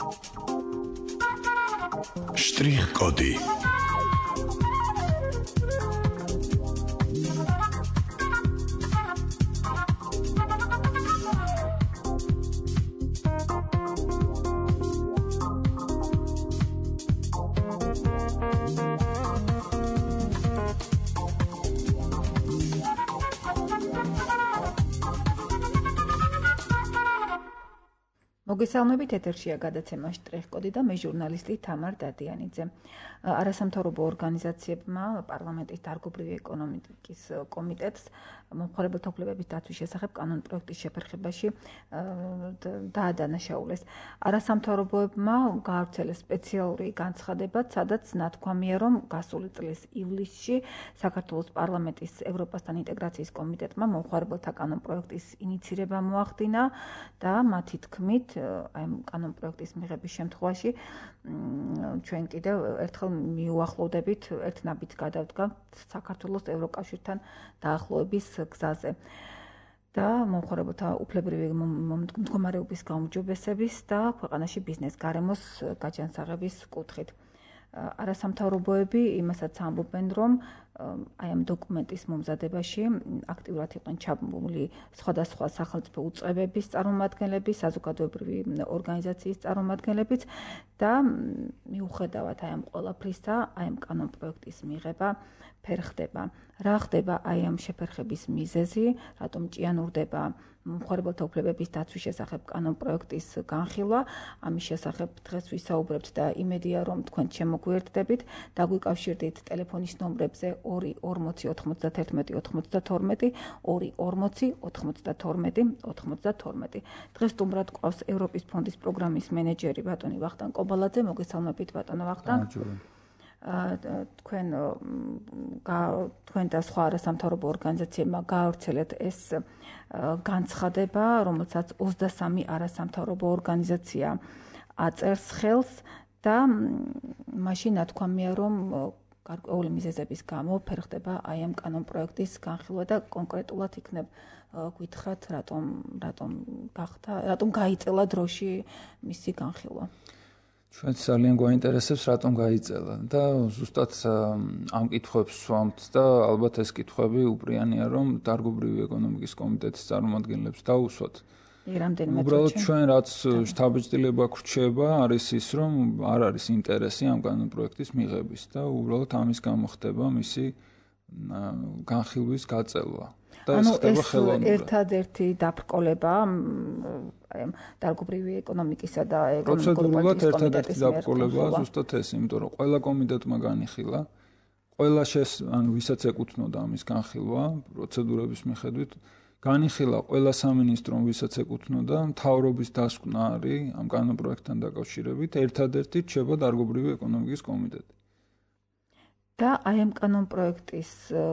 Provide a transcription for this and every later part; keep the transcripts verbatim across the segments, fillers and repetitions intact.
Շտրիխ-կոդի მოგესალმებით, ეთერშია გადაცემა შტრიხ-კოდი და მე ჟურნალისტი თამარ დადიანიძე. არასამთავრობო ორგანიზაციებმა პარლამენტის დარგობრივი ეკონომიკის კომიტეტს მომხმარებელთა უფლებების დაცვის შესახებ კანონპროექტის შეფერხებაში დაადანაშაულეს. არასამთავრობოებმა გაავრცელეს სპეციალური განცხადება, სადაც ნათქვამია, რომ გასული წლის ივლისში საქართველოს პარლამენტის ევროპასთან ინტეგრაციის კომიტეტმა მომხმარებელთა კანონპროექტის ინიცირება მოახდინა და მათი თქმით აი ამ კანონპროექტის მიღების შემთხვევაში ჩვენ კიდევ ერთხელ მიუახლოვდებით ერთ ნაბიჯს გადავდგამთ საქართველოს ევროკავშირთან დაახლოების გზაზე და მომხმარებელთა უფლებრივი მდგომარეობის გაუმჯობესების და ქვეყანაში ბიზნეს გარემოს გაჯანსაღების კუთხით. არასამთავრობოები იმასაც ამბობენ, რომ აი ამ დოკუმენტის მომზადებაში აქტიურად იყვნენ ჩაბმული სხვადასხვა სახელმწიფო უწყებების წარმომადგენლები, საზოგადოებრივი ორგანიზაციის წარმომადგენლებიც და მიუხედავად აი ამ ყველაფრისა, აი ამ კანონპროექტის მიღება ფერ ხდება. რა ხდება აი ამ შეფერხების მიზეზი, რატომ ჭიანურდება მომხმარებელთა უფლებების დაცვის შესახებ კანონპროექტის განხილვა, ამის შესახებ დღეს ვისაუბრებთ და იმედია, რომ თქვენ შემოგვიერთდებით, დაგვიკავშირდით ტელეფონის ნომრებზე ორი ორმოცი ოთხმოცდათერთმეტი ოთხმოცდათორმეტი, ორი ორმოცი ოთხმოცდათორმეტი ოთხმოცდათორმეტი. დღეს სტუმრად გვყავს ევროპის ფონდის პროგრამის მენეჯერი ბატონი ვახტანგ კობალაძე. მოგესალმებით ბატონო ვახტანგ. თქვენ თქვენ და სხვა არასამთავრობო ორგანიზაციებმა გაავრცელეთ ეს განცხადება, რომელსაც ოცდასამი არასამთავრობო ორგანიზაცია აწერს ხელს და მაშინ ნათქვამია, რომ გარკვეული მიზეზების გამო ფერ ხდება აი ამ კანონპროექტის განხილვა და კონკრეტულად იქნებ გითხრათ, რატომ რატომ გახდა, რატომ გაიწელა დროში მისი განხილვა. ჩვენც ძალიან გვაინტერესებს, რატომ გაიწელა და ზუსტად ამ კითხვებს ვსვამთ და ალბათ ეს კითხვები უპრიანია, რომ დარგობრივი ეკონომიკის კომიტეტის წარმომადგენლებს დაუსვათ. უბრალოდ ჩვენ რაც შთაბეჭდილება გრჩება, არის ის, რომ არ არის ინტერესი ამ კანონპროექტის მიღების და უბრალოდ ამის გამო ხდება მისი განხილვის გაწელვა. ანუ ეს ერთადერთი დაბრკოლება დარგობრივი ეკონომიკისა და პროცედურულად ერთადერთი დაბრკოლებაა ზუსტად ეს, იმიტომ რომ ყველა კომიტეტმა განიხილა, ყველა შეს ანუ ვისაც ეკუთვნოდა ამის განხილვა პროცედურების მიხედვით, განიხილა ყველა სამინისტრომ, ვისაც ეკუთვნოდა, მთავრობის დასკვნა არის ამ კანონპროექტთან დაკავშირებით, ერთადერთი რჩება დარგობრივი ეკონომიკის კომიტეტი. და აი ამ კანონპროექტის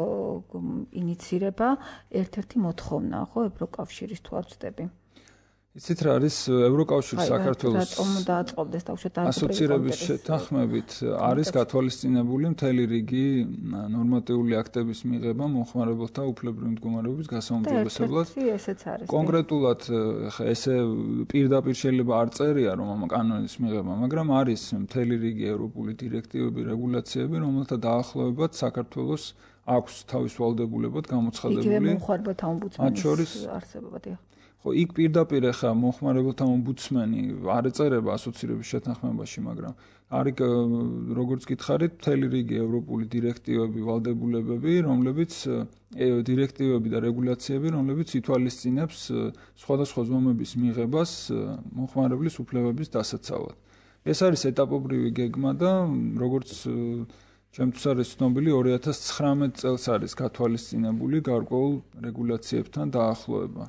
ინიცირება ერთ-ერთი მოთხოვნა, ხო, ევროკავშირის თუ არ ვცდები. იცით რა არის ევროკავშირი საქართველოს ასოცირების შეთანხმებით არის გათვალისწინებული მთელი რიგი ნორმატიული აქტების მიღება მომხმარებელთა უფლებრივი მდგომარეობის გასაუმჯობესებლად. კონკრეტულად ესე პირდაპირ შეიძლება არ წერია, რომ ამ კანონის მიღება, მაგრამ არის მთელი რიგი ევროპული დირექტივები, რეგულაციები, რომელთა დაახლოებაც საქართველოს აქვს თავის ვალდებულებად გამოცხადებული. იგივე მომხმარებელთა ომბუდსმენის არსებობა. ხო, იქ პირდაპირ ახლა მომხმარებელთა ომბუდსმენი არ ეწერება ასოცირების შეთანხმებაში, მაგრამ არის როგორც გითხარით, მთელი რიგი ევროპული დირექტივები, ვალდებულებები, რომლებიც დირექტივები და რეგულაციები, რომლებიც ითვალისწინებს სხვადასხვა ზომების მიღებას მომხმარებლის უფლებების დასაცავად. ეს არის ეტაპობრივი გეგმა და როგორც ჩემთვის არის ცნობილი, ორი ათას ცხრამეტ წელს არის გათვალისწინებული გარკვეულ რეგულაციებთან დაახლოება.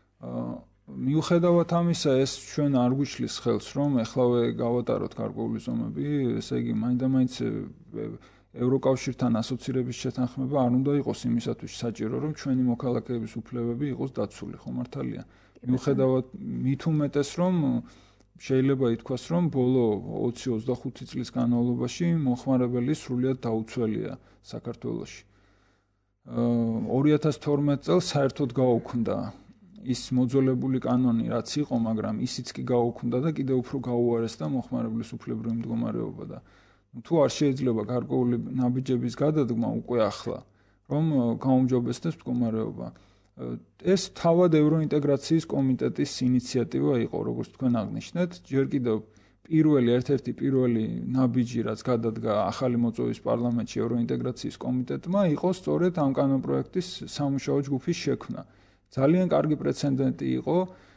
მიუხედავად ამისა, ეს ჩვენ არ გვიშლის ხელს, რომ ეხლავე გავატაროთ გარკვეული ზომები, ესე იგი, მაინდა-მაინც ევროკავშირთან ასოცირების შეთანხმება არ უნდა იყოს იმისათვის საჭირო, რომ ჩვენი მოქალაქეების უფლებები იყოს დაცული, ხო მართალია. მიუხედავად მით უმეტეს, რომ შეიძლება ითქვას, რომ ბოლო ოცი ოცდახუთი წლის განმავლობაში მომხმარებელი სრულიად დაუცველია საქართველოში. ორი ათას თორმეტ წელს საერთოდ გაუქმდა ის მოძოლებული კანონი რაც იყო, მაგრამ ისიც კი გაუქმდა და კიდევ უფრო გაუარესდა მოხმარებლის უფლებრივი მდგომარეობა და თუ არ შეიძლება გარკვეული ნაბიჯების გადადგმა უკვე ახლა, რომ გაუმჯობესდეს მდგომარეობა. ეს თავად ევროინტეგრაციის კომიტეტის ინიციატივა იყო, როგორც თქვენ აღნიშნეთ, ჯერ კიდევ პირველი ერთ-ერთი პირველი ნაბიჯი, რაც გადადგა ახალი მოწვევის პარლამენტში ევროინტეგრაციის კომიტეტმა, იყო სწორედ ამ კანონპროექტის სამუშაო ჯგუფის შექმნა. ძალიან კარგი პრეცედენტი იყო,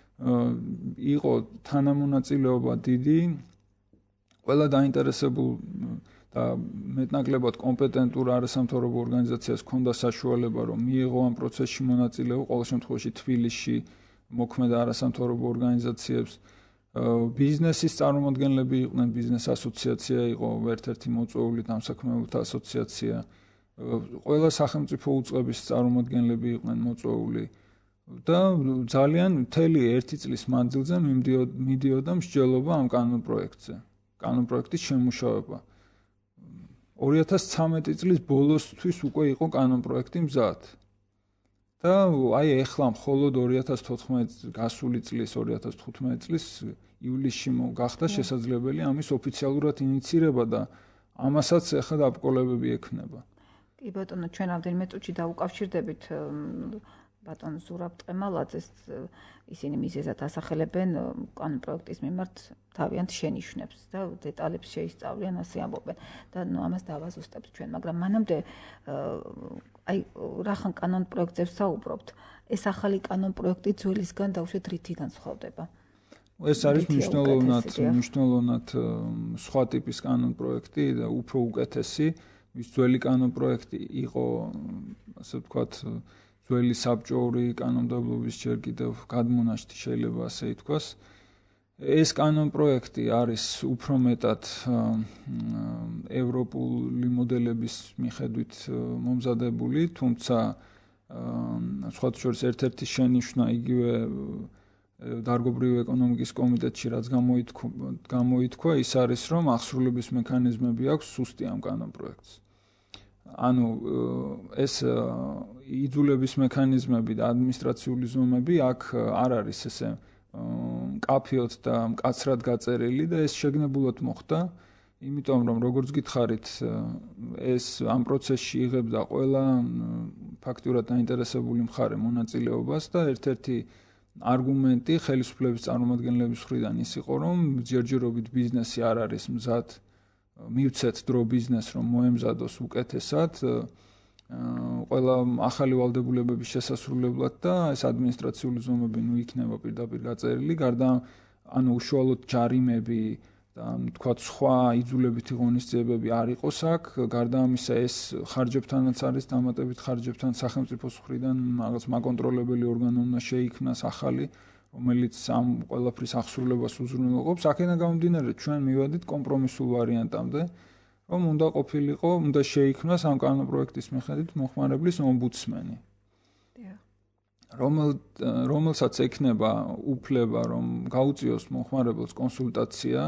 იყო თანამონაწილეობა დიდი, ყველა დაინტერესებულ და მეტნაკლებად კომპეტენტურ არასამთავრობო ორგანიზაციას ჰქონდა საშუალება, რომ მიიღო ამ პროცესში მონაწილეობა, ყოველ შემთხვევაში თბილისში მოქმედა არასამთავრობო ორგანიზაციებს, ბიზნესის წარმომადგენლები იყვნენ, ბიზნეს ასოციაცია იყო ერთ-ერთი მოწვეული დამსაქმებელთა ასოციაცია, ყველა სახელმწიფო უწყების წარმომადგენლები იყვნენ მოწვეული და ძალიან მთელი ერთი წლის მანძილზე მიდიოდა მსჯელობა ამ კანონპროექტზე, კანონპროექტის შემუშავება. ორი ათას ცხრამეტი წლის ბოლოსთვის უკვე იყო კანონპროექტი მზად. და აი ეხლა მხოლოდ ორი ათას თოთხმეტი გასული წლის ორი ათას თხუთმეტი წლის ივლისში გახდა შესაძლებელი ამის ოფიციალურად ინიცირება და ამასაც ეხლა დაბრკოლებები ექნება. კი ბატონო, ჩვენ რამდენიმე წუთში დაუკავშირდებით ბატონ ზურაბ ტყემალაძეს, ისინი მიზეზად ასახელებენ კანონპროექტის მიმართ თავიანთ შენიშვნებს და დეტალებს შეისწავლიან, ასე ამბობენ და ნუ ამას დავაზუსტებთ ჩვენ, მაგრამ მანამდე აი რახან კანონპროექტზე ვსაუბრობთ, ეს ახალი კანონპროექტი ძველისგან დაუშვათ რითი განსხვავდება? ეს არის მნიშვნელოვნად მნიშვნელოვნად სხვა ტიპის კანონპროექტი და უფრო უკეთესი, ვის ძველი კანონპროექტი იყო, ასე ვთქვათ, ძველი საბჭოური კანონმდებლობის ჯერ კიდევ გადმონაშთი შეიძლება ასე ითქვას. ეს კანონპროექტი არის უფრო მეტად ევროპული მოდელების მიხედვით მომზადებული, თუმცა სხვათა შორის ერთ-ერთი შენიშვნა იგივე დარგობრივი ეკონომიკის კომიტეტში რაც გამოითქვა, ის არის, რომ აღსრულების მექანიზმები აქვს სუსტი ამ კანონპროექტს. ანუ ეს იძულების მექანიზმები და ადმინისტრაციული ზომები აქ არ არის ესე მკაფიოდ და მკაცრად გაწერილი და ეს შეგნებულად მოხდა, იმიტომ რომ როგორც გითხარით, ეს ამ პროცესში იღებდა ყველა ფაქტურად დაინტერესებული მხარე მონაწილეობას და ერთ-ერთი არგუმენტი ხელისუფლების წარმომადგენლების მხრიდან ის იყო, რომ ჯერჯერობით ბიზნესი არ არის მზად მივცეთ დრო ბიზნესს, რომ მოემზადოს უკეთესად ყველა ახალი ვალდებულებების შესასრულებლად და ეს ადმინისტრაციული ზომები ნუ იქნება პირდაპირ გაწერილი, გარდა ანუ უშუალოდ ჯარიმები და თქვათ სხვა იძულებითი ღონისძიებები არ იყოს აქ, გარდა ამისა ეს ხარჯებთანაც არის დამატებით ხარჯებთან სახელმწიფოს მხრიდან რაღაც მაკონტროლებელი ორგანო უნდა შეიქმნას ახალი, რომელიც ამ ყველაფრის აღსრულებას უზრუნველყოფს. აქედან გამომდინარე, ჩვენ მივედით კომპრომისულ ვარიანტამდე, რომ უნდა ყოფილიყო, უნდა შეიქმნას ამ კანონპროექტის მიხედვით მოხმარებლის ომბუდსმენი. რომელსაც ექნება უფლება, რომ გაუწიოს მოხმარებელს კონსულტაცია,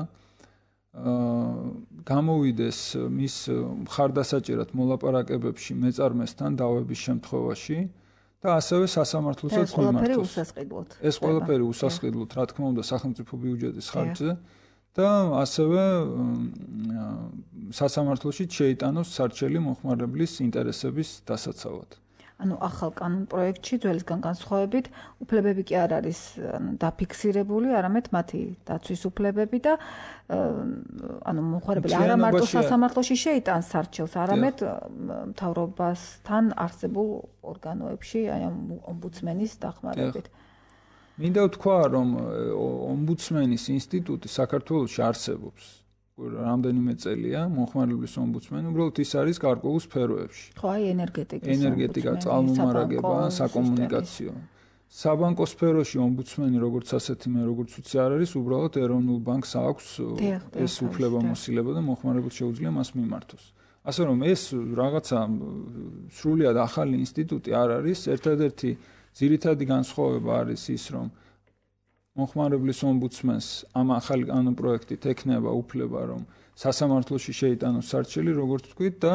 გამოვიდეს მის მხარდასაჭერად მოლაპარაკებებში მეწარმესთან დავების შემთხვევაში და ასევე სასამართლოსაც მიმართოს. ეს ყველაფერი უსასყიდლოდ, რა თქმა უნდა, სახელმწიფო ბიუჯეტის ხარჯზე და ასევე სასამართლოში შეიტანოს სარჩელი მოხმარებლის ინტერესების დასაცავად. ანუ ახალ კანონპროექტში ძველისგან განსხვავებით უფლებები კი არ არის დაფიქსირებული, არამედ მათი დაცვის უფლებები და ანუ მოხმარებელი არა მარტო სასამართლოში შეიტანს სარჩელს, არამედ მთავრობასთან არსებულ ორგანოებში, აი ამ ომბუდსმენის დახმარებით. მინდა ვთქვა, რომ ომბუდსმენის ინსტიტუტი საქართველოში არსებობს. რამდენიმე წელია მოხმარებლის ომბუდსმენი, უბრალოდ ის არის გარკვეულ სფეროებში. ხო, აი ენერგეტიკის, ენერგეტიკა, წყალმომარაგება, საკომუნიკაციო. საბანკო სფეროში ომბუდსმენი როგორც ასეთი მე როგორც ვიცი არ არის, უბრალოდ ეროვნულ ბანკს აქვს ეს უფლებამოსილება და მოხმარებელს შეუძლია მას მიმართოს. ასე რომ ეს რაღაცა სრულიად ახალი ინსტიტუტი არ არის, ერთადერთი ძირითადი განსხვავება არის ის, რომ მოხმარებლის ომბუდსმენს ამ ახალი კანონპროექტით ექნება უფლება, რომ სასამართლოში შეიტანოს სარჩელი, როგორც თქვით, და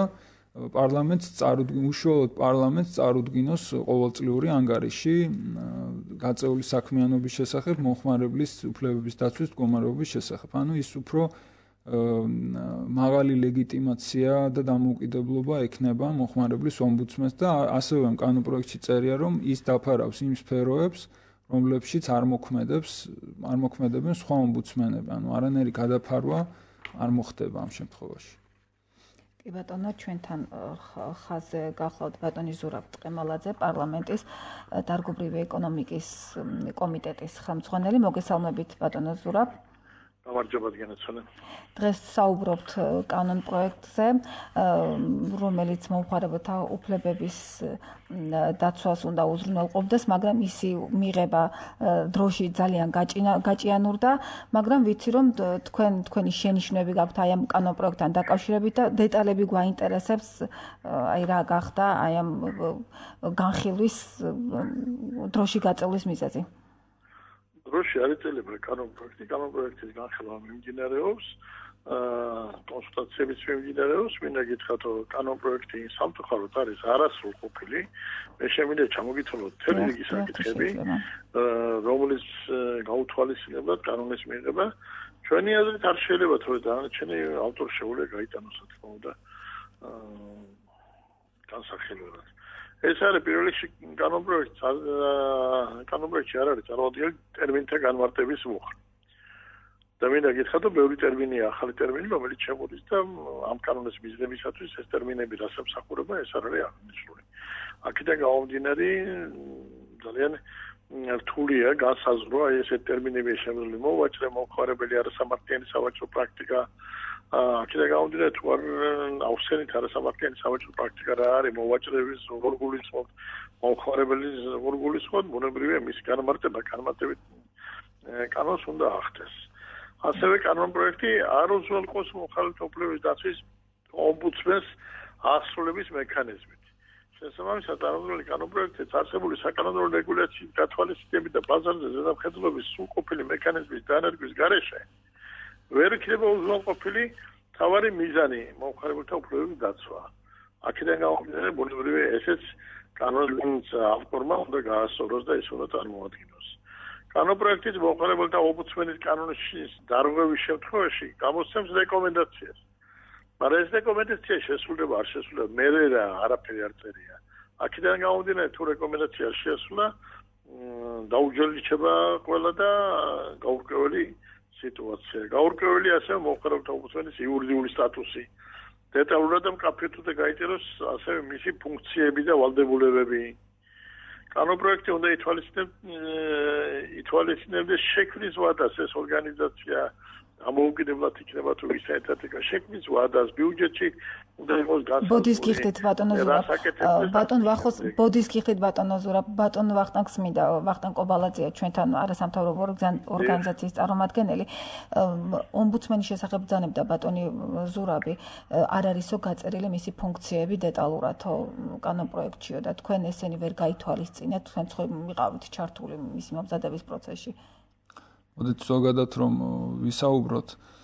პარლამენტს წარუდგინოს, უშუალოდ პარლამენტს წარუდგინოს ყოველწლიური ანგარიში გაწეული საქმიანობის შესახებ, მოხმარებლის უფლებების დაცვის მდგომარეობის შესახებ. ანუ ის უფრო მაღალი ლეგიტიმაცია და დამოუკიდებლობა ექნება მოხმარებლის ომბუდსმენს და ასევე კანონპროექტში წერია, რომ ის დაფარავს იმ სფეროებს, რომლებშიც არ მოქმედებს, არ მოქმედებენ სხვა ომბუდსმენები. ანუ არანაირი გადაფარვა არ მოხდება ამ შემთხვევაში. კი ბატონო, ჩვენთან ხაზზე გახლავთ ბატონი ზურაბ ტყემალაძე, პარლამენტის დარგობრივი ეკონომიკის კომიტეტის ხელმძღვანელი. მოგესალმებით ბატონო ზურაბ. გამარჯობა გენაცვალე. დღეს საუბრობთ კანონპროექტზე, რომელიც მომხმარებელთა უფლებების დაცვას უნდა უზრუნველყოფდეს, მაგრამ ისი მიღება დროში ძალიან გაჭიანურდა, მაგრამ ვიცი რომ თქვენ თქვენი შენიშვნები გაქვთ აი ამ კანონპროექტთან დაკავშირებით და დეტალები გვაინტერესებს, აი რა გახდა აი ამ განხილვის დროში გაწევლის მიზეზი. დროში არ ეწელება კანონპროექტი, კანონპროექტის განხილვა მიმდინარეობს, კონსულტაციებიც მიმდინარეობს, მინდა გითხრათ, რომ კანონპროექტი სამწუხაროდ არის არასრულყოფილი. მე შემიძლია ჩამოგითვალოთ მთელი რიგი საკითხები, რომლის გაუთვალისწინებლად კანონის მიღება ჩვენი აზრით არ შეიძლება, თორე დანარჩენი ავტორი შეუძლია გაიტანოს, რა თქმა უნდა, განსახილველად. ეს არის პირველ რიგში კანონპროექტი, კანონპროექტი არ არის წარმოადგენს ტერმინთა განმარტების მუხლი. და მინდა გითხრათ, რომ ბევრი ტერმინია, ახალი ტერმინი, რომელიც შემოდის და ამ კანონის მიზნებისათვის ეს ტერმინები რას ემსახურება, ეს არ არის აღნიშნული. აქედან გამომდინარე, ძალიან რთულია განსაზღვრა აი ესეთ ტერმინები შემოძლი მოვაჭრე, მომხმარებელი არასამართლიანი სავაჭრო პრაქტიკა. აქედან გამომდინარე, თუ არ ავხსენით არასამართლიანი სავაჭრო პრაქტიკა რა არის, მოვაჭრების როგორ გულისხმობთ, მომხმარებლის როგორ გულისხმობთ, ბუნებრივია მისი განმარტება, განმარტებით კანონს უნდა ახდეს. ასევე კანონპროექტი არ უზრუნველყოფს მომხმარებელთა უფლებების დაცვის ომბუდსმენს აღსრულების მექანიზმით. შესაბამისად, წარმოებული კანონპროექტის არსებული საკანონმდებლო რეგულაციის გათვალისწინებით და ბაზარზე ზედამხედველობის სრულყოფილი მექანიზმის დანერგვის გარეშე ვერ იქნება უზრუნველყოფილი თავარი მიზანი მომხმარებელთა უფლებების დაცვა. აქედან გამომდინარე, ბუნებრივია ესეც კანონის ავტორმა უნდა გაასწოროს და ის უნდა წარმოადგინოს. კანონპროექტის მომხმარებელთა ომბუდსმენის კანონის დარღვევის შემთხვევაში გამოსცემს რეკომენდაციას. მაგრამ ეს რეკომენდაცია შესრულდება არ შესრულდება, მე რა არაფერი არ წერია. აქედან გამომდინარე, თუ რეკომენდაცია არ შეასრულა, დაუჯერლიჩება ყველა და გაურკვეველი სიტუაცია. გაურკვეველი ასევე მომხმარებელთა ომბუდსმენის იურიდიული სტატუსი. დეტალურად და მკაფიოდ უნდა გაიწეროს ასევე მისი ფუნქციები და ვალდებულებები. კანონპროექტი უნდა ითვალისწინებდეს შექმნის ვადას ეს ორგანიზაცია ამოუკიდებლად იქნება თუ ვისაერთად იქნება შექმნის ვადას ბიუჯეტში უნდა იყოს გასაგები. ბოდის გიხდით ბატონო ზურაბ. ბატონ ვახოს ბოდის გიხდით ბატონო ზურაბ. ბატონ ვახტანგს მინდა ვახტანგ კობალაძეა ჩვენთან არასამთავრობო ორგანიზაციის წარმომადგენელი. ომბუდსმენის შესახებ ბრძანებდა ბატონი ზურაბი. არ არისო გაწერილი მისი ფუნქციები დეტალურად კანონპროექტშიო და თქვენ ესენი ვერ გაითვალისწინეთ, თქვენ ხო მიყავით ჩართული მისი მომზადების პროცესში. მოდით ზოგადად რომ ვისაუბროთ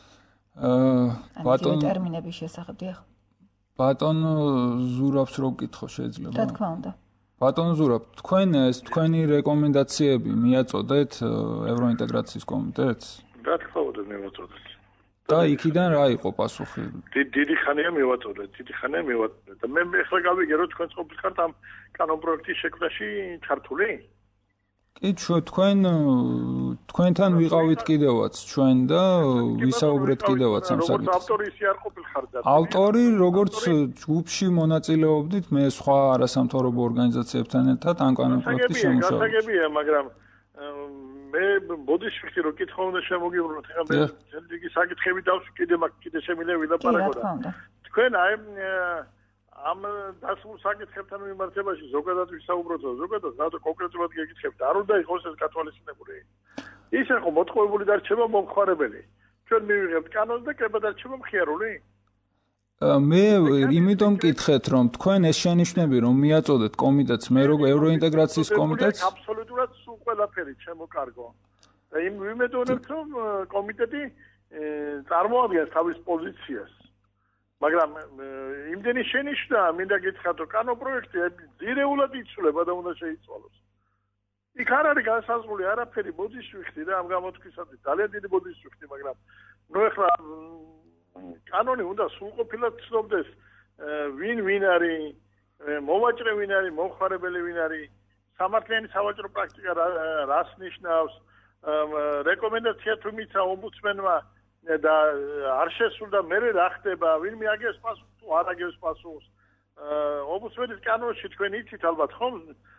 ბატონ ტერმინების შესახებ, დიახ. ბატონ ზურაბს რო ვკითხო შეიძლება. რა თქმა უნდა. ბატონ ზურაბ, თქვენ ეს თქვენი რეკომენდაციები მიაწოდეთ ევროინტეგრაციის კომიტეტს? რა თქმა უნდა მივაწოდეთ. და იქიდან რა იყო პასუხი? დიდი ხანია მივაწოდეთ, დიდი ხანია მივაწოდეთ. და მე ახლა გავიგე რომ თქვენ ყოფილიყართ ამ კანონპროექტის შექმნაში ჩართული? კი, თქვენ თქვენთან ვიყავით კიდევაც ჩვენ და ვისაუბრეთ კიდევაც ამ საკითხზე. როგორც ავტორი ისე არ ყოფილიყართ. ავტორი როგორც ჯგუფში მონაწილეობდით მე სხვა არასამთავრობო ორგანიზაციებთან ერთად ამ კანონპროექტის შემუშავებაში. გასაგებია, მაგრამ მე ბოდის ფიქრი რომ კითხვა უნდა შემოგიბრუნოთ. ეხლა მე ძლიგი საკითხები დავსვი კიდე მაგ კიდე შემიძლია ვილაპარაკო და თქვენ აი ამ დასმულ საკითხებთან მიმართებაში ზოგადად ვისაუბროთ, ზოგადად რატო კონკრეტულად გეკითხებთ, არ უნდა იყოს ეს გათვალისწინებული. ისე ხო მოტყუებული დარჩება მომხმარებელი. ჩვენ მივიღებთ კანონს და კრება დარჩება მხიარული? მე იმიტომ მკითხეთ, რომ თქვენ ეს შენიშვნები რომ მიაწოდეთ კომიტეტს, მე როგორ ევროინტეგრაციის კომიტეტს? აბსოლუტურად სულ ყველაფერი შემოკარგო. და იმ ვიმედოვნებთ, რომ კომიტეტი წარმოადგენს თავის პოზიციას. მაგრამ იმდენი შენიშვნა მინდა გითხრათ, რომ კანონპროექტი ძირეულად იცვლება და უნდა შეიცვალოს. იქ არ არის განსაზღვრული არაფერი ბოდის ვიხდი და ამ გამოთქვისათვის ძალიან დიდი ბოდის ვიხდი, მაგრამ ნუ ეხლა კანონი უნდა სრულყოფილად ცნობდეს ვინ ვინ არის, მოვაჭრე ვინ არის, მომხმარებელი ვინ არის, სამართლიანი სავაჭრო პრაქტიკა რას ნიშნავს, რეკომენდაცია თუ მიცა ომბუდსმენმა და არ შესულდა მერე რა ხდება, ვინ მიაგებს პასუხს თუ არ აგებს პასუხს. ომბუდსმენის კანონში თქვენ იცით ალბათ ხომ?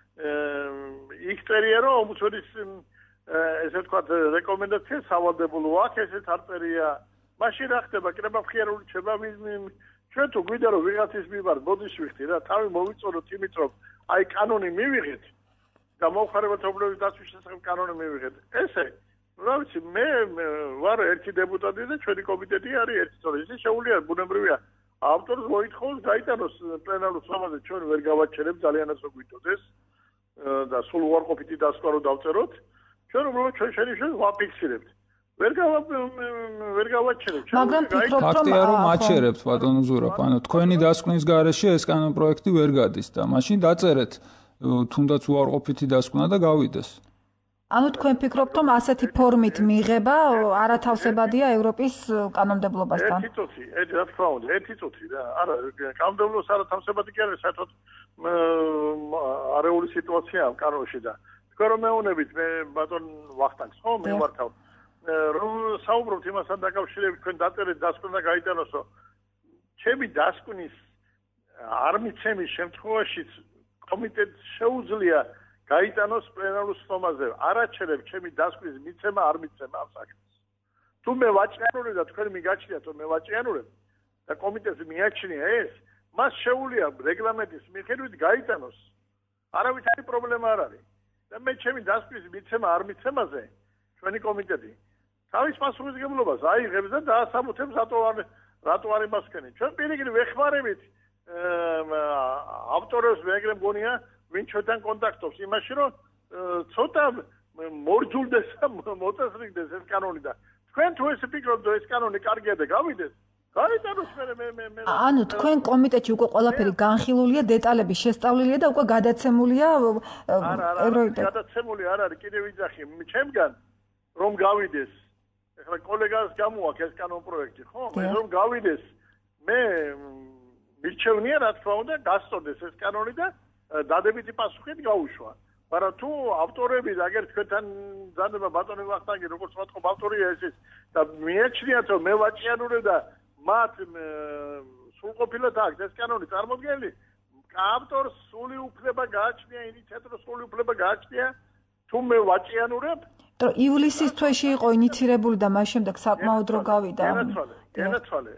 იქ წერია რომ ომბუდსმენის ესე ვთქვათ რეკომენდაცია სავალდებულო აქვს, ესეც არ წერია. მაშინ რა ხდება? კრება მხიარული რჩება ჩვენ თუ გვიდა რომ ვიღაცის მიმართ ბოდის ვიხდი რა, თავი მოვიწონოთ იმით რომ აი კანონი მივიღეთ და მომხმარებელთა უფლებების დაცვის შესახებ კანონი მივიღეთ. ესე რა ვიცი მე ვარ ერთი დეპუტატი და ჩვენი კომიტეტი არის ერთი თორე ისე შეუძლია ბუნებრივია ავტორს მოითხოვოს გაიტანოს პლენარულ სხდომაზე ჩვენ ვერ გავაჩერებ ძალიანაც რო გვიტოდეს და სულ უარყოფითი დასკვნა რო დავწეროთ ჩვენ უბრალოდ ჩვენ შენიშნებს ვაფიქსირებთ ვერ გავა ვერ გავაჩერებ მაგრამ ფიქრობ რომ ფაქტია რომ აჩერებთ ბატონო ზურაბ ანუ თქვენი დასკვნის გარეშე ეს კანონპროექტი ვერ გადის და მაშინ დაწერეთ თუნდაც უარყოფითი დასკვნა და გავიდეს ანუ თქვენ ფიქრობთ რომ ასეთი ფორმით მიიღება არათავსებადია ევროპის კანონმდებლობასთან ერთი წუთი ეს რა თქმა უნდა ერთი წუთი რა არა კანონმდებლობის არათავსებადი კი არის საერთოდ არეული სიტუაცია კანონში და თქვენ რომ მეუნებით მე ბატონ ვახტანგს ხო მე ვართავ რომ საუბრობთ იმასთან დაკავშირებით თქვენ დაწერეთ დასკვნა და გაიტანოს რომ ჩემი დასკვნის არ მიცემის შემთხვევაშიც კომიტეტს შეუძლია გაიტანოს პლენარულ სხდომაზე არაჩერებ ჩემი დასკვნის მიცემა არ მიცემა ამ საკითხს თუ მე ვაჭიანურებ და თქვენ მიგაჩნიათ რომ მე ვაჭიანურებ და კომიტეტს მიაჩნია ეს მას შეუძლია რეგლამენტის მიხედვით გაიტანოს არავითარი პრობლემა არ არის და მე ჩემი დასკვნის მიცემა არ მიცემაზე ჩვენი კომიტეტი თავის პასუხისმგებლობას აიღებს და დაასამართლებს რატო არ რატო არ იმასქენი ჩვენ პირიქით ვეხმარებით ავტორებს მე მგონია ვინ ჩვენთან კონტაქტობს იმაში რომ ცოტა მორჯულდეს და მოწესრიგდეს ეს კანონი და თქვენ თუ ესე ფიქრობთ რომ ეს კანონი კარგია და გავიდეს გაიტანოს მე მე მე ანუ თქვენ კომიტეტში უკვე ყველაფერი განხილულია დეტალები შესწავლილია და უკვე გადაცემულია ევროიტე გადაცემული არ არის კიდევ ვიძახი ჩემგან რომ გავიდეს ეხლა კოლეგას გამოაქვს ეს კანონპროექტი ხო მე რომ გავიდეს მე მირჩევნია რა თქმა უნდა გასწორდეს ეს კანონი და დადებითი პასუხით გაუშვა. მაგრამ თუ ავტორები აგერ თქვენთან ზანდება ბატონი ვახტანგი როგორც ვთქვათ ავტორია ეს და მიაჩნიათ რომ მე ვაჭიანურებ და მათ სრულყოფილად აქვს ეს კანონი წარმოდგენილი ავტორს სული უფლება გააჩნია ინიციატორს სული უფლება გააჩნია თუ მე ვაჭიანურებ და ივლისის თვეში იყო ინიცირებული და მას შემდეგ საკმაოდ დრო გავიდა. ენაცვალე, ენაცვალე.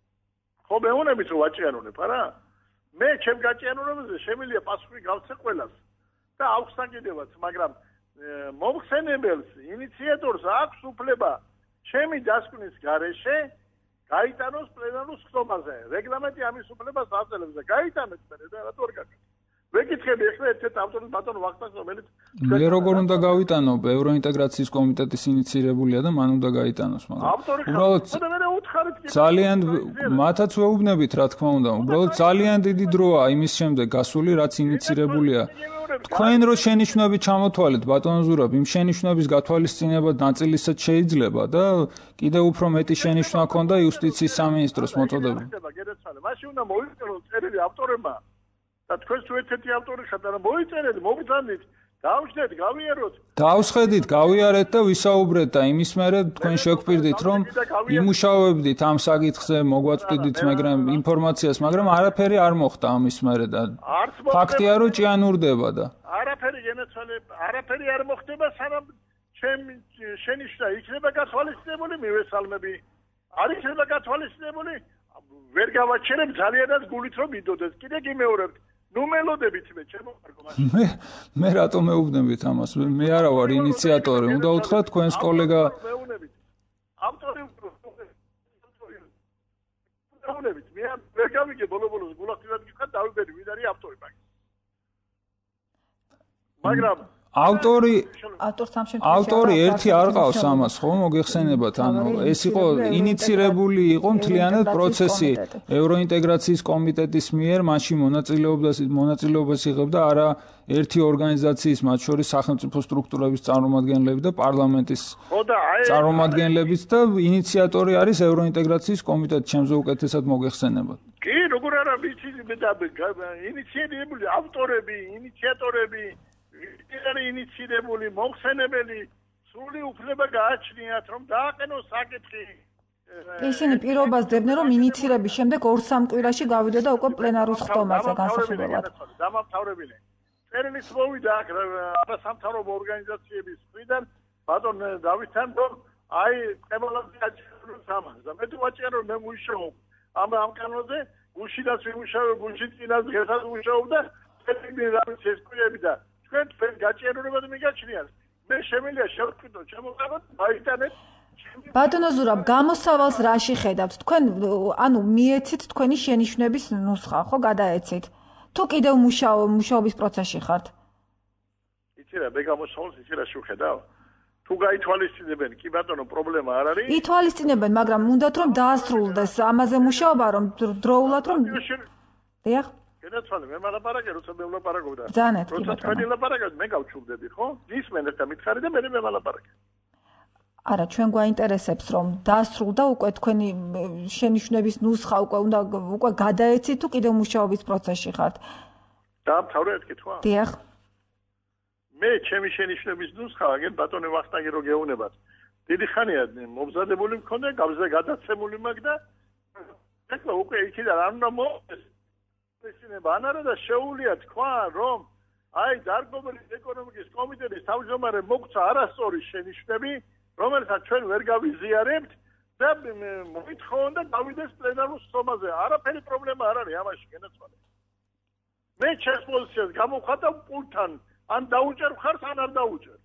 ხო მეუნებით რომ ვაჭიანურებ, არა? მე ჩემ გაჭიანურებაზე შემიძლია პასუხი გავცე ყველას და აქვს საკიდებაც, მაგრამ მომხსენებელს, ინიციატორს აქვს უფლება ჩემი დასკვნის გარეშე გაიტანოს პლენარულ სხდომაზე. რეგლამენტი ამის უფლებას აძლევს და გაიტანოს მე და რატო არ გაკეთებს? ვეკითხები ახლა ერთ-ერთ ავტორის ბატონ ვახტანგს რომელიც მე როგორ უნდა გავიტანო ევროინტეგრაციის კომიტეტის ინიცირებულია და მან უნდა გაიტანოს მაგრამ უბრალოდ ძალიან მათაც ვეუბნებით რა თქმა უნდა უბრალოდ ძალიან დიდი დროა იმის შემდეგ გასული რაც ინიცირებულია თქვენ რო შენიშვნები ჩამოთვალეთ ბატონ ზურაბ იმ შენიშვნების გათვალისწინება ნაწილისაც შეიძლება და კიდევ უფრო მეტი შენიშვნა ქონდა იუსტიციის სამინისტროს მოწოდებული მაშინ უნდა მოიწონოს წერილი ავტორებმა და თქვენს თუ ერთ-ერთი ავტორი ხართ და მოიწერეთ, მოგძანდით, დავშდეთ, გავიაროთ. დავსხედით, გავიარეთ და ვისაუბრეთ და იმის მერე თქვენ შეგპირდით, რომ იმუშავებდით ამ საკითხზე, მოგვაწვდით მაგრამ ინფორმაციას, მაგრამ არაფერი არ მოხდა ამის მერე და ფაქტია, რომ ჭიანურდება და არაფერი გენაცვალე, არაფერი არ მოხდება, სანამ ჩემი შენიშვნა იქნება გათვალისწინებული, მივესალმები. არ იქნება გათვალისწინებული, ვერ გავაჩერებ ძალიანაც გულით რომ მიდოდეს. კიდე გიმეორებთ ნუ მელოდებით მე ჩემო მე მე რატო მეუბნებით ამას მე არა ვარ ინიციატორი უნდა უთხრათ თქვენს კოლეგა მეუბნებით ავტორი მეუბნებით მე ვერ გავიგე ბოლო-ბოლოს გულახდილად გიხარ დავიბერი ვინ არის ავტორი მაგის მაგრამ ავტორი ავტორს ამ შემთხვევაში ავტორი ერთი არ ყავს ამას, ხო, მოგეხსენებათ, ანუ ეს იყო ინიცირებული იყო მთლიანად პროცესი ევროინტეგრაციის კომიტეტის მიერ, მაშინ მონაწილეობდა მონაწილეობას იღებდა არა ერთი ორგანიზაციის, მათ შორის სახელმწიფო სტრუქტურების წარმომადგენლები და პარლამენტის წარმომადგენლებიც და ინიციატორი არის ევროინტეგრაციის კომიტეტი, ჩემზე უკეთესად მოგეხსენებათ. კი, როგორ არა ვიცი და ინიციირებული ავტორები, ინიციატორები არის ინიციირებული მოხსენებელი სრული უფლება გააჩნიათ რომ დააყენოს საკითხი. ისინი პირობას დებდნენ რომ ინიცირების შემდეგ ორ-სამ კვირაში გავიდა და უკვე პლენარულ ხდომაზე განსახილველად. დამამთავრებინე. წერილის მოვიდა აქ არასამთავრობო ორგანიზაციების მხრიდან ბატონ დავითთან რომ აი ყებალაზე აჭეროს ამას და მე თუ ვაჭერო მე მუშაობ ამ ამ კანონზე გუშინაც ვიმუშავე გუშინ წინას დღესაც ვიმუშაობ და წერილის რამის ეს კვირები და თქვენ თქვენ გაჭერულებად მიგაჩნიათ მე შემიძლია შევკვიდო შემოყავოთ აიტანეთ ბატონო ზურაბ გამოსავალს რაში ხედავთ თქვენ ანუ მიეცით თქვენი შენიშვნების ნუსხა ხო გადაეცით თუ კიდევ მუშაობ მუშაობის პროცესში ხართ იცი რა მე გამოსავალს იცი რა შევხედავ თუ გაითვალისწინებენ კი ბატონო პრობლემა არ არის ითვალისწინებენ მაგრამ უნდათ რომ დაასრულდეს ამაზე მუშაობა რომ დროულად რომ დიახ გადაცვალე მე მალაპარაკე როცა მე ვლაპარაკობდა ბრძანეთ კი როცა თქვენი ლაპარაკობთ მე გავჩურდები ხო ისმენეთ და მითხარი და მე მე მალაპარაკე არა ჩვენ გვაინტერესებს რომ დასრულდა უკვე თქვენი შენიშვნების ნუსხა უკვე უნდა უკვე გადაეცით თუ კიდევ მუშაობის პროცესში ხართ დაამთავრეთ კითხვა დიახ მე ჩემი შენიშვნების ნუსხა აგენ ბატონე ვახტანგი რო გეუნებათ დიდი ხანია მომზადებული მქონდა გავზე გადაცემული მაგ და ეხლა უკვე იქიდან არ უნდა მოხდეს ისინება ან არა და შეუულია თქვა რომ აი დარგობრივი ეკონომიკის კომიტეტის თავმჯდომარე მოგცა არასწორი შენიშვნები რომელსაც ჩვენ ვერ გავიზიარებთ და მოითხოვონ და გავიდეს პლენარულ ხდომაზე არაფერი პრობლემა არ არის ამაში განაცხადა მე ჩემს პოზიციას გამოვხატავ პულთან ან დაუჭერ ხარს ან არ დაუჭერ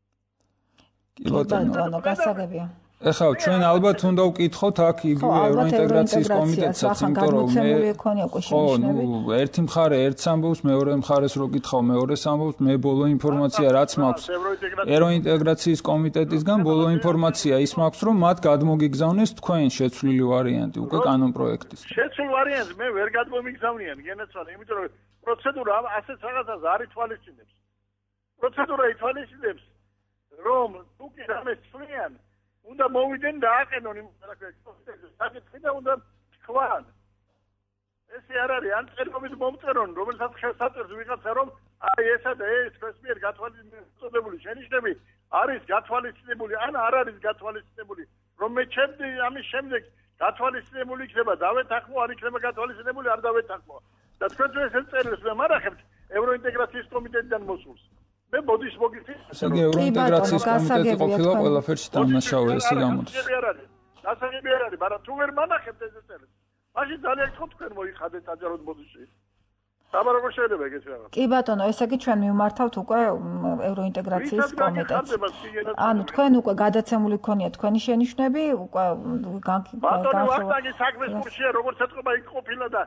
კი ბატონო გასაგებია ეხლა ჩვენ ალბათ უნდა ვკითხოთ აქ იგივე ევროინტეგრაციის კომიტეტსაც, იმიტომ რომ მე ხო, ნუ ერთი მხარე ერთს ამბობს, მეორე მხარეს რო გითხავ, მეორეს ამბობს, მე ბოლო ინფორმაცია რაც მაქვს ევროინტეგრაციის კომიტეტისგან ბოლო ინფორმაცია ის მაქვს, რომ მათ გადმოგიგზავნეს თქვენ შეცვლილი ვარიანტი უკვე კანონპროექტის. შეცვლილ ვარიანტს მე ვერ გადმომიგზავნიან, განაცხადა, იმიტომ რომ პროცედურა ასეთ რაღაცას არ ითვალისწინებს. პროცედურა ითვალისწინებს, რომ თუ კი რამეს ცვლიან უნდა მოვიდნენ და აყენონ იმ საკითხი და უნდა თქვან ესე არ არის ან წერობით მომწერონ რომელსაც შესაძლოა ვიღაცა რომ აი ესა და ეს თქვენს მიერ გათვალისწინებული შენიშვნები არის გათვალისწინებული ან არ არის გათვალისწინებული რომ მე ჩემი ამის შემდეგ გათვალისწინებული იქნება დავეთანხმო არ იქნება გათვალისწინებული არ დავეთანხმო და თქვენ ეს წერილს მე მარახებთ ევროინტეგრაციის კომიტეტიდან მოსულს მე ბოდის მოგიწევ. ესე ევროინტეგრაციის კომიტეტი ყოფილა ყველაფერში დამნაშავე ესე გამოდის. დასაგები არ არის, მაგრამ თუ ვერ მანახებთ ეს წერილს. მაშინ ძალიან გთხოვთ თქვენ მოიხადეთ აჯაროთ ბოდიში. საბარავო შეიძლება ეგეთი რაღაც. კი ბატონო, ესე იგი ჩვენ მივმართავთ უკვე ევროინტეგრაციის კომიტეტს. ანუ თქვენ უკვე გადაცემული გქონიათ თქვენი შენიშვნები, უკვე ბატონო, ვახტანგი საქმეს კურსია, როგორც ეთყობა იქ ყოფილა და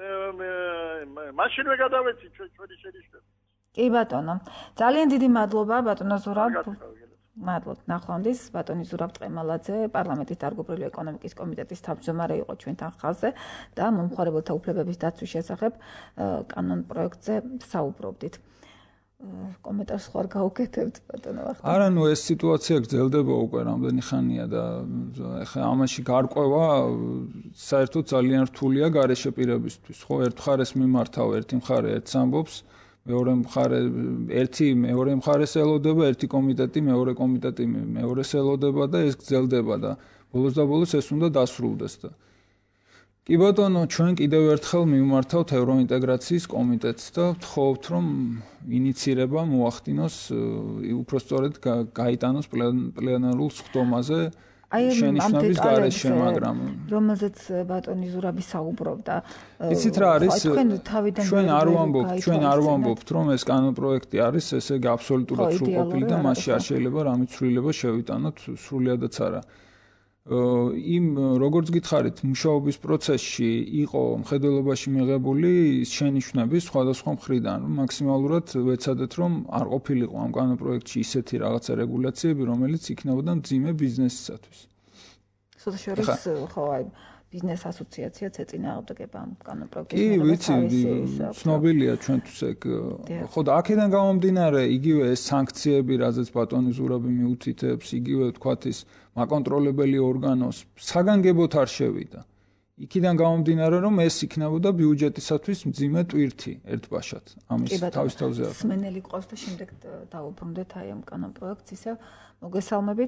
მაშინვე გადავეცით ჩვენი შენიშვნები. კი ბატონო. ძალიან დიდი მადლობა ბატონო ზურაბ. მადლობთ ნახვამდის ბატონი ზურაბ ტყემალაძე პარლამენტის დარგობრივი ეკონომიკის კომიტეტის თავმჯდომარე იყო ჩვენთან ხაზზე და მომხმარებელთა უფლებების დაცვის შესახებ კანონ პროექტზე საუბრობდით. კომენტარს ხარ გაუკეთებთ ბატონო ვახტანგი. არა ნუ ეს სიტუაცია გრძელდება უკვე რამდენი ხანია და ეხლა ამაში გარკვევა საერთოდ ძალიან რთულია გარეშე პირებისთვის. ხო ერთ მხარეს მიმართავ ერთი მხარე ერთს ამბობს მეორე მხარე ერთი მეორე მხარეს ელოდება ერთი კომიტეტი მეორე კომიტეტი მეორეს ელოდება და ეს გრძელდება და ბოლოს და ბოლოს ეს უნდა დასრულდეს და კი ბატონო ჩვენ კიდევ ერთხელ მივმართავთ ევროინტეგრაციის კომიტეტს და ვთხოვთ რომ ინიცირება მოახდინოს უпростоრედ გაიტანოს პლენარულ ხდომაზე შენიშვნების გარეშე მაგრამ რომელზეც ბატონი ზურაბი საუბრობდა იცით რა არის ჩვენ არ ვამბობთ ჩვენ არ ვამბობთ რომ ეს კანონპროექტი არის ესე იგი აბსოლუტურად სრულყოფილი და მასში არ შეიძლება რამე ცვლილება შევიტანოთ სრულიადაც არა იმ როგორც გითხარით, მუშაობის პროცესში იყო მხედველობაში მიღებული შენიშვნები სხვადასხვა მხრიდან, რომ მაქსიმალურად ვეცადეთ, რომ არ ყოფილიყო ამ კანონპროექტში ისეთი რაღაცა რეგულაციები, რომელიც იქნებოდა მძიმე ბიზნესისათვის. სულ შორის ხო აი ბიზნეს ასოციაციაც ეწინააღმდეგება ამ კანონპროექტის კი, ვიცი, ცნობილია ჩვენთვის ეგ. ხო და აქედან გამომდინარე, იგივე ეს სანქციები, რაზეც ბატონი ზურაბი მიუთითებს, იგივე თქვათ ის მაკონტროლებელი ორგანოს საგანგებოდ არ შევიდა. იქიდან გამომდინარე, რომ ეს იქნებოდა ბიუჯეტისათვის მძიმე ტვირთი ერთბაშად. ამის თავის თავზე არის. სმენელი ყავს და შემდეგ დავუბრუნდეთ აი ამ კანონპროექტს ისე მოგესალმებით.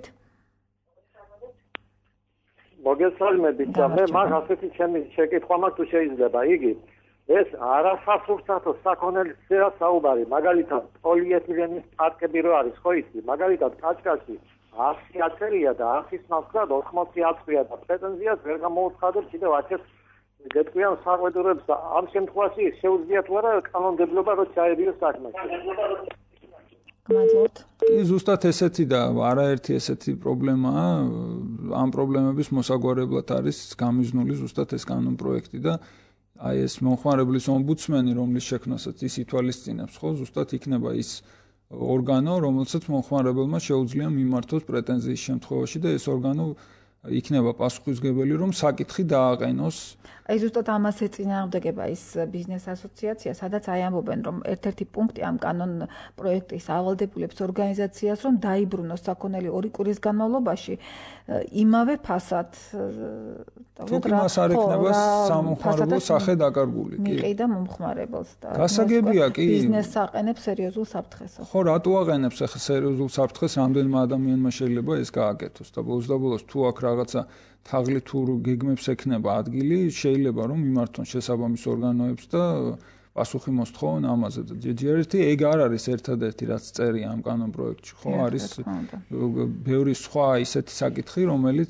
მოგესალმებით და მე მაგ ასეთი ჩემი შეკითხვა მაქვს თუ შეიძლება იგი ეს არასასურსათო საქონელზეა საუბარი მაგალითად პოლიეთილენის პარკები რო არის ხო იცი მაგალითად კაჭკაში ასი ათელია და ახის ნაცვლად ოთხმოცი ათია და პრეტენზიას ვერ გამოუცხადებ კიდევ ათს გეტყვიან საყვედურებს და ამ შემთხვევაში შეუძლია თუ არა კანონმდებლობა რო ჩაერიოს საქმეში მადლობთ. კი, ზუსტად ესეთი და არაერთი ესეთი პრობლემაა. ამ პრობლემების მოსაგვარებლად არის გამიზნული ზუსტად ეს კანონპროექტი და აი ეს მომხმარებლის ომბუდსმენი, რომლის შექმნასაც ის ითვალისწინებს, ხო, ზუსტად იქნება ის ორგანო, რომელსაც მომხმარებელმა შეუძლია მიმართოს პრეტენზიის შემთხვევაში და ეს ორგანო იქნება პასუხისმგებელი, რომ საკითხი დააყენოს. აი ზუსტად ამას ეწინააღმდეგება ის ბიზნეს ასოციაცია, სადაც აი ამბობენ, რომ ერთ-ერთი პუნქტი ამ კანონ პროექტის ავალდებულებს ორგანიზაციას, რომ დაიბრუნოს საქონელი ორი კვირის განმავლობაში იმავე ფასად. თუკი მას არ ექნება სამომხმარებლო სახე დაკარგული, კი. მიყიდა მომხმარებელს და გასაგებია, კი. ბიზნესს აყენებს სერიოზულ საფრთხეს. ხო, რატო აყენებს ახლა სერიოზულ საფრთხეს, რამდენმა ადამიანმა შეიძლება ეს გააკეთოს და ბოლოს და ბოლოს თუ აქ რაღაცა თაღლი თუ გეგმებს ექნება ადგილი, შეიძლება რომ მიმართონ შესაბამის ორგანოებს და პასუხი მოსთხოვონ ამაზე. ჯერჯერეთი ეგ არ არის ერთადერთი რაც წერია ამ კანონპროექტში, ხო, არის ბევრი სხვა ისეთი საკითხი, რომელიც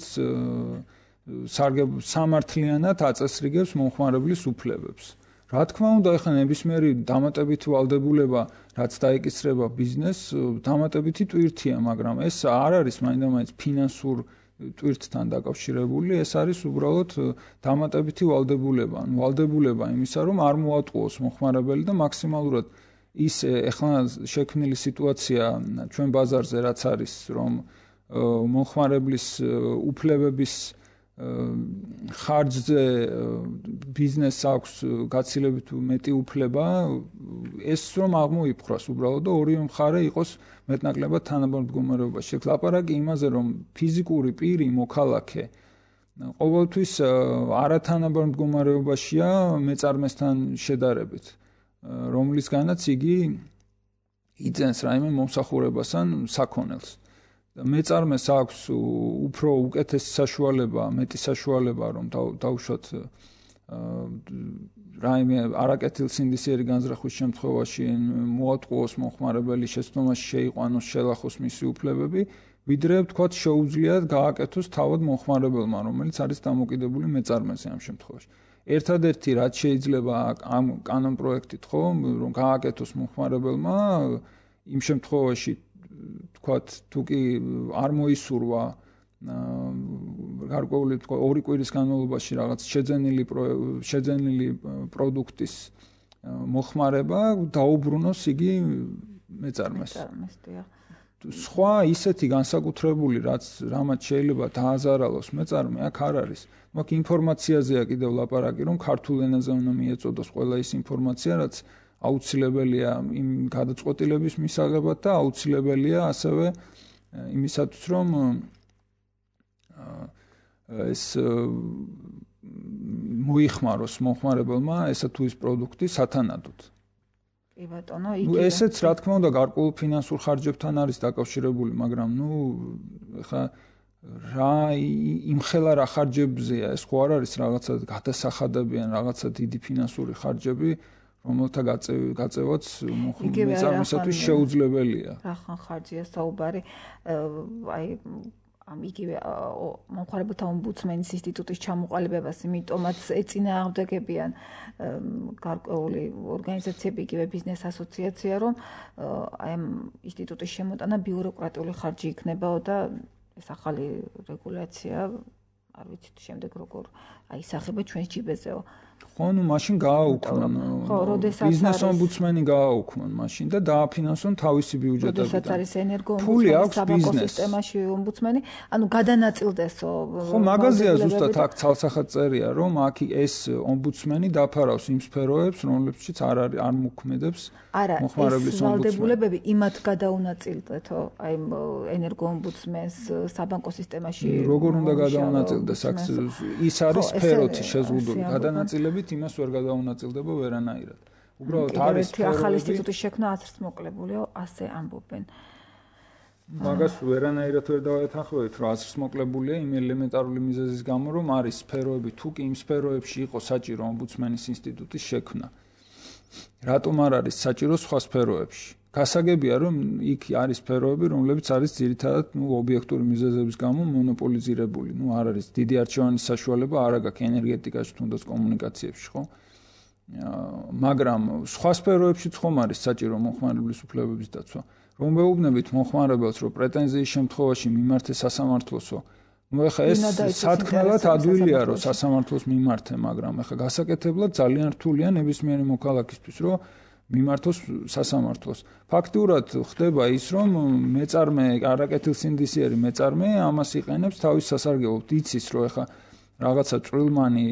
სამართლიანად აწესრიგებს მომხმარებლის უფლებებს. რა თქმა უნდა, ახლა ნებისმიერი დამატებითი ვალდებულება, რაც დაეკისრება ბიზნესს, დამატებითი ტვირთია, მაგრამ ეს არ არის მაინდა-მაინც ფინანსურ ტვირთთან დაკავშირებული, ეს არის უბრალოდ დამატებითი ვალდებულება. ვალდებულება იმისა, რომ არ მოატყუოს მომხმარებელი და მაქსიმალურად ის ახლა შექმნილი სიტუაცია ჩვენ ბაზარზე რაც არის, რომ მომხმარებლის უფლებების ხარჯზე ბიზნესს აქვს გაცილებით მეტი უფლება, ეს რომ აღმოიფხვრას უბრალოდ და ორივე მხარე იყოს მეტნაკლებად თანაბარ მდგომარეობაში. ლაპარაკი იმაზე, რომ ფიზიკური პირი, მოქალაქე ყოველთვის არათანაბარ მდგომარეობაშია მეწარმესთან შედარებით, რომლისგანაც იგი იძენს რაიმე მომსახურებას ან საქონელს. მეწარმეს აქვს უფრო უკეთესი საშუალება, მეტი საშუალება, რომ დავუშვათ რაიმე არაკეთილ სინდისიერი განზრახვის შემთხვევაში მოატყუოს მომხმარებელი, შეცდომაში შეიყვანოს, შელახოს მისი უფლებები, ვიდრე ვთქვათ შეუძლიათ გააკეთოს თავად მომხმარებელმა, რომელიც არის დამოკიდებული მეწარმეზე ამ შემთხვევაში. ერთადერთი რაც შეიძლება ამ კანონპროექტით, ხო, რომ გააკეთოს მომხმარებელმა, იმ შემთხვევაში თქვათ, თუ კი არ მოისურვა გარკვეული თქვა ორი კვირის განმავლობაში რაღაც შეძენილი შეძენილი პროდუქტის მოხმარება, დაუბრუნოს იგი მეწარმეს. სხვა ისეთი განსაკუთრებული, რაც რამაც შეიძლება დააზარალოს მეწარმე, აქ არ არის. მაგ ინფორმაციაზეა კიდევ ლაპარაკი, რომ ქართულ ენაზე უნდა მიეწოდოს ყველა ის ინფორმაცია, რაც აუცილებელია იმ გადაწყვეტილების მისაღებად და აუცილებელია ასევე იმისათვის, რომ ეს მოიხმაროს მომხმარებელმა ესა თუ ის პროდუქტი სათანადოდ. კი ბატონო, იგი ესეც რა თქმა უნდა გარკვეულ ფინანსურ ხარჯებთან არის დაკავშირებული, მაგრამ ნუ ეხა რა იმხელა რა ხარჯებზეა, ეს ხო არ არის რაღაცა გადასახადებიან, რაღაცა დიდი ფინანსური ხარჯები, რომელთა გაწევაც მეწარმისათვის შეუძლებელია. რა ხან ხარჯია საუბარი, აი ამ იგივე მომხმარებელთა ომბუდსმენის ინსტიტუტის ჩამოყალიბებას, იმიტომაც ეწინააღმდეგებიან გარკვეული ორგანიზაციები, იგივე ბიზნეს ასოციაცია, რომ აი ამ ინსტიტუტის შემოტანა ბიუროკრატიული ხარჯი იქნებაო და ეს ახალი რეგულაცია არ ვიცით შემდეგ როგორ აისახება ჩვენს ჯიბეზეო. ხო, ну, მაშინ გააუქმონ. ხო, როდესაც ბიზნეს ომბუდსმენი გააუქმონ მაშინ და დააფინანსონ თავისი ბიუჯეტებიდან. როდესაც არის ენერგო ომბუდსმენი, საბანკო სისტემაში ომბუდსმენი, ანუ გადანაწილდესო. ხო, მაგაზია ზუსტად აქ ცალსახად წერია, რომ აქ ეს ომბუდსმენი დაფარავს იმ სფეროებს, რომლებშიც არ არის არ მოქმედებს მოხმარებლის ომბუდსმენი. ვალდებულებები იმათ გადაუნაწილდეთო, აი ენერგო ომბუდსმენს საბანკო სისტემაში. როგორ უნდა გადაუნაწილდეს აქ ის არის სფეროთი შეზღუდული. გადანაწილებით იმას ვერ გადაუნაწილდება ვერანაირად. უბრალოდ არის ერთი ახალი ინსტიტუტის შექმნა აზრს მოკლებულია, ასე ამბობენ. მაგას ვერანაირად ვერ დავეთანხმებით, რომ აზრს მოკლებულია იმ ელემენტარული მიზეზის გამო, რომ არის სფეროები, თუ კი იმ სფეროებში იყო საჭირო ომბუდსმენის ინსტიტუტის შექმნა. რატომ არ არის საჭირო სხვა სფეროებში? გასაგებია, რომ იქ არის სფეროები, რომლებიც არის ძირითადად, ნუ ობიექტური მიზეზების გამო მონოპოლიზირებული. ნუ არ არის დიდი არჩევანის საშუალება, არ აქვს ენერგეტიკაში, თუნდაც კომუნიკაციებში, ხო? მაგრამ სხვა სფეროებშიც ხომ არის საჭირო მოხმარებლის უფლებების დაცვა. რომ ვეუბნებით მოხმარებელს, რომ პრეტენზიის შემთხვევაში მიმართე სასამართლოსო, ну ეხა ეს სათქმელად ადვილია, რომ სასამართლოს მიმართე, მაგრამ ეხა გასაკეთებლად ძალიან რთულია ნებისმიერი მოქალაქისთვის, რომ მიმართოს სასამართლოს. ფაქტიურად ხდება ის, რომ მეწარმე, არაკეთილსინდისიერი მეწარმე ამას იყენებს თავის სასარგებლოდ, იცის, რომ ეხა რაღაცა წვრილმანი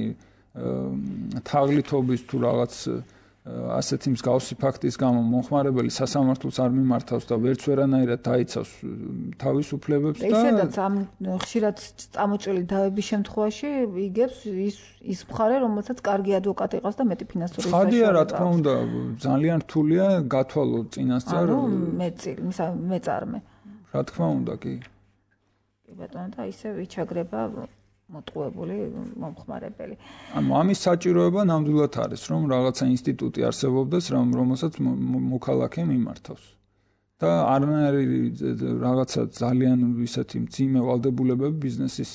თაღლითობის თუ რაღაც ასეთი მსგავსი ფაქტის გამო მომხმარებელი სასამართლოს არ მიმართავს და ვერც ვერანაირად დაიცავს თავის უფლებებს და ისედაც ამ ხშირად წამოჭრილი დავების შემთხვევაში იგებს ის ის მხარე, რომელსაც კარგი ადვოკატი ყავს და მეტი ფინანსური საშუალება. ხადია, რა თქმა უნდა, ძალიან რთულია გათვალო წინასწარ. ანუ მეწილი, მეწარმე. რა თქმა უნდა, კი. კი ბატონო, და ისე ვიჩაგრება მოტყუებული მომხმარებელი. ანუ ამის საჭიროება ნამდვილად არის, რომ რაღაცა ინსტიტუტი არსებობდეს, რომელსაც მოქალაქე მიმართავს. და არანაირი რაღაცა ძალიან ისეთი მძიმე ვალდებულებები ბიზნესის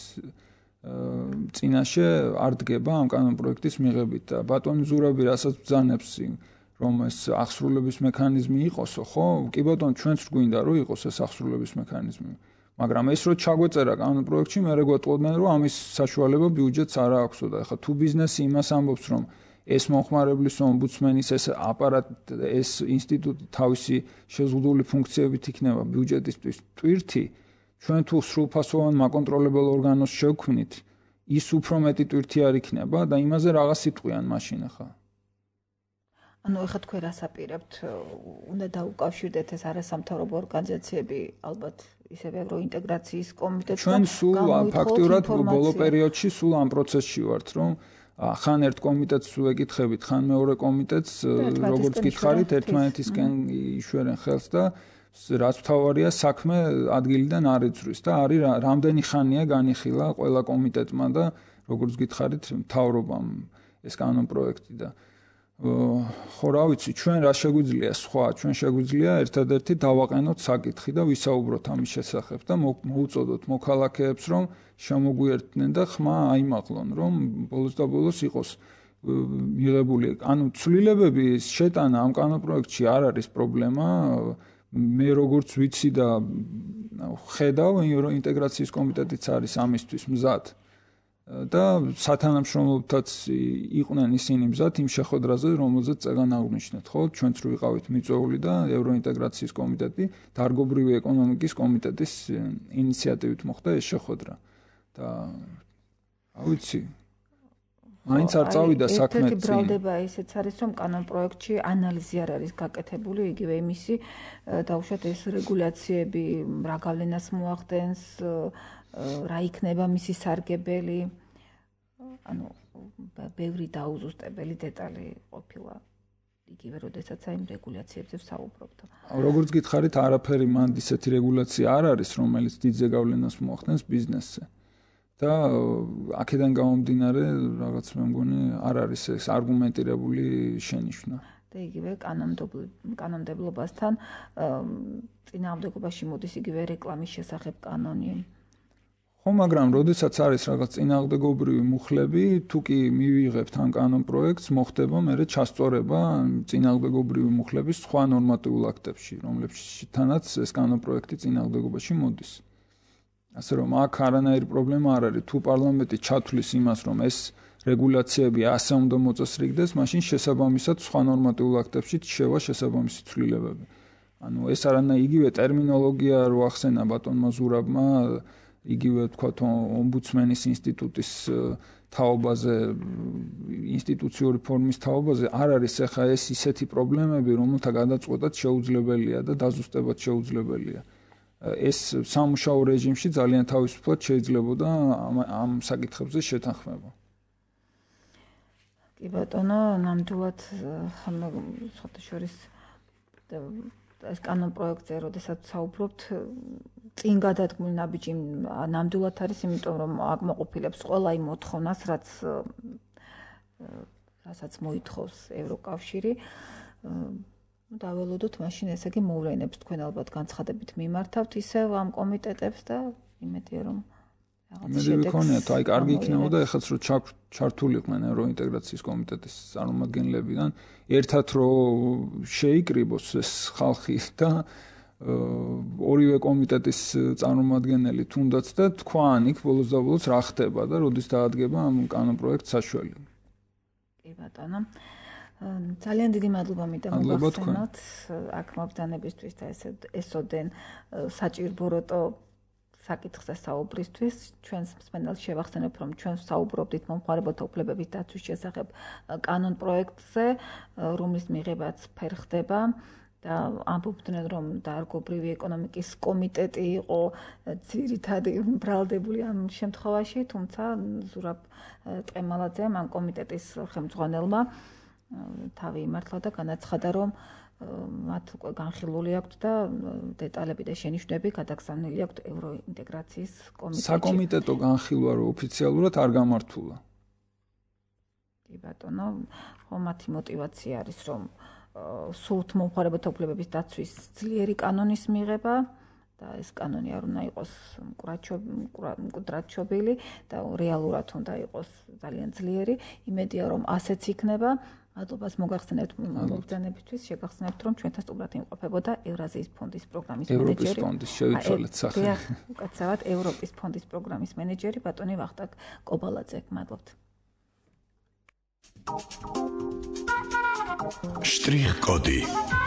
წინაშე არ დგება ამ კანონპროექტის მიღებით და ბატონი ზურაბი რასაც ბრძანებს, რომ ეს აღსრულების მექანიზმი იყოსო, ხო? კი ბატონო, ჩვენც გვინდა რომ იყოს ეს აღსრულების მექანიზმი. მაგრამ ეს რო ჩაგვეწერა კანონპროექტში, მე რეგვეტყოდნენ, რომ ამის საშუალება ბიუჯეტს არ აქვსო და ეხლა თუ ბიზნესი იმას ამბობს, რომ ეს მომხმარებლის ომბუდსმენის ეს აპარატ, ეს ინსტიტუტი თავისი შეზღუდული ფუნქციებით იქნება ბიუჯეტისთვის ტვირთი, ჩვენ თუ სრულფასოვან მაკონტროლებელ ორგანოს შევქმნით, ის უფრო მეტი ტვირთი არ იქნება და იმაზე რაღაც იტყვიან მაშინ ახლა. ანუ ეხლა თქვენ რას აპირებთ? უნდა დაუკავშირდეთ ეს არასამთავრობო ორგანიზაციები, ალბათ ისევ ევროინტეგრაციის კომიტეტს. ჩვენ სულ ფაქტიურად ბოლო პერიოდში სულ ამ პროცესში ვართ, რომ ხან ერთ კომიტეტს ვეკითხებით, ხან მეორე კომიტეტს, როგორც გითხარით, ერთმანეთისკენ იშვერენ ხელს და რაც თავარია საქმე ადგილიდან არ ეძვრის და არის რამდენი ხანია განიხილა ყველა კომიტეტმა და როგორც გითხარით, მთავრობამ ეს კანონპროექტი და ხო რა ვიცი, ჩვენ რა შეგვიძლია სხვა, ჩვენ შეგვიძლია ერთადერთი დავაყენოთ საკითხი და ვისაუბროთ ამის შესახებ და მოუწოდოთ მოქალაქეებს, რომ შემოგვიერთდნენ და ხმა აიმაღლონ, რომ ბოლოს და ბოლოს იყოს მიღებული. ანუ ცვლილებები შეტანა ამ კანონპროექტში არ არის პრობლემა. მე როგორც ვიცი და ხედავ, ევროინტეგრაციის კომიტეტიც არის ამისთვის მზად. და სათანამშრომლობითაც იყვნენ ისინი მზად იმ შეხვედრაზე, რომელზეც წეგან აღნიშნეთ, ხო? ჩვენც რო ვიყავით მიწვეული და ევროინტეგრაციის კომიტეტი, დარგობრივი ეკონომიკის კომიტეტის ინიციატივით მოხდა ეს შეხვედრა. და ავიცი. მაინც არ წავიდა საქმე წინ. ერთი ბრალდება ისეც არის, რომ კანონპროექტში ანალიზი არ არის გაკეთებული, იგივე იმისი დაუშვათ ეს რეგულაციები რა გავლენას მოახდენს, რა იქნება მისი სარგებელი. ანუ ბევრი დაუზუსტებელი დეტალი ყოფილა. იგივე როდესაც აი რეგულაციებზე ვსაუბრობთ. როგორც გითხარით, არაფერი მანდ ისეთი რეგულაცია არ არის, რომელიც დიდ ზეგავლენას მოახდენს ბიზნესზე. და აქედან გამომდინარე, რაღაც მე მგონი არ არის ეს არგუმენტირებული შენიშვნა. და იგივე კანონმდებლობასთან წინააღმდეგობაში მოდის იგივე რეკლამის შესახებ კანონი. ხო, მაგრამ როდესაც არის რაღაც წინააღმდეგობრივი მუხლები, თუ კი მივიღებთ ამ კანონპროექტს, მოხდება მერე ჩასწორება წინააღმდეგობრივი მუხლების სხვა ნორმატიულ აქტებში, რომლებშიც ეს კანონპროექტი წინააღმდეგობაში მოდის. ასე რომ აქ არანაირი პრობლემა არ არის. თუ პარლამენტი ჩათვლის იმას, რომ ეს რეგულაციები ასე უნდა მოწესრიგდეს, მაშინ შესაბამისად სხვა ნორმატიულ აქტებში შევა შესაბამისი ცვლილებები. ანუ ეს არანაირი იგივე ტერმინოლოგია რო ახსენა ბატონმა ზურაბმა, იგივე თქვათ ომბუდსმენის ინსტიტუტის თაობაზე, ინსტიტუციური ფორმის თაობაზე არ არის ახლა ეს ისეთი პრობლემები, რომელთა გადაწყვეტაც შეუძლებელია და დაზუსტებაც შეუძლებელია. ეს სამუშაო რეჟიმში ძალიან თავისუფლად შეიძლებოდა ამ, ამ საკითხებზე შეთანხმება. კი ბატონო, ნამდვილად სხვათა შორის ეს კანონ პროექტზე, როდესაც საუბრობთ, წინ გადადგმული ნაბიჯი ნამდვილად არის, იმიტომ რომ აქ მოყופილებს ყველა იმ მოთხოვნას, რაც რასაც მოითხოვს ევროკავშირი. დაველოდოთ მაშინ ესე იგი მოვლენებს თქვენ ალბათ განცხადებით მიმართავთ ისევ ამ კომიტეტებს და იმედია რომ რაღაც შედეგს მეკონიათ, აი კარგი იქნებოდა ეხაც რომ ჩართულიყვნენ ევროინტეგრაციის კომიტეტის წარმომადგენლებიდან ერთად რომ შეიკრიბოს ეს ხალხი და ორივე კომიტეტის წარმომადგენელი თუნდაც და თქვან იქ ბოლოს და ბოლოს რა ხდება და როდის დაადგება ამ კანონ პროექტს საშველი. კი ბატონო. ძალიან დიდი მადლობა მინდა მოგახსენოთ აქ მობრძანებისთვის და ესოდენ საჭირბოროტო საკითხზე საუბრისთვის. ჩვენს მსმენელს შევახსენებ, რომ ჩვენ საუბრობდით მომხმარებელთა უფლებების დაცვის შესახებ კანონ პროექტზე, რომლის მიღებაც ფერხდება და ამბობდნენ, რომ დარგობრივი ეკონომიკის კომიტეტი იყო ძირითადი ბრალდებული ამ შემთხვევაში, თუმცა ზურაბ ტყემალაძემ ამ კომიტეტის ხელმძღვანელმა თავი იმართლა და განაცხადა, რომ მათ უკვე განხილული აქვთ და დეტალები და შენიშვნები გადაგზავნილი აქვთ ევროინტეგრაციის კომიტეტში. საკომიტეტო განხილვა რო ოფიციალურად არ გამართულა. კი ბატონო, ხო მათი мотиваცია არის, რომ სულთ მომხმარებელთა უფლებების დაცვის ძლიერი კანონის მიღება და ეს კანონი არ უნდა იყოს მკვდრადშობილი და რეალურად უნდა იყოს ძალიან ძლიერი. იმედია, რომ ასეც იქნება. მადლობას მოგახსენებთ მოგზანებისთვის, შეგახსენებთ, რომ ჩვენთან სტუმრად იმყოფებოდა ევრაზიის ფონდის პროგრამის მენეჯერი. ევროპის ფონდის შევიცვალეთ სახელი. უკაცრავად ევროპის ფონდის პროგრამის მენეჯერი ბატონი ვახტანგ კობალაძე. მადლობთ. შტრიხ კოდი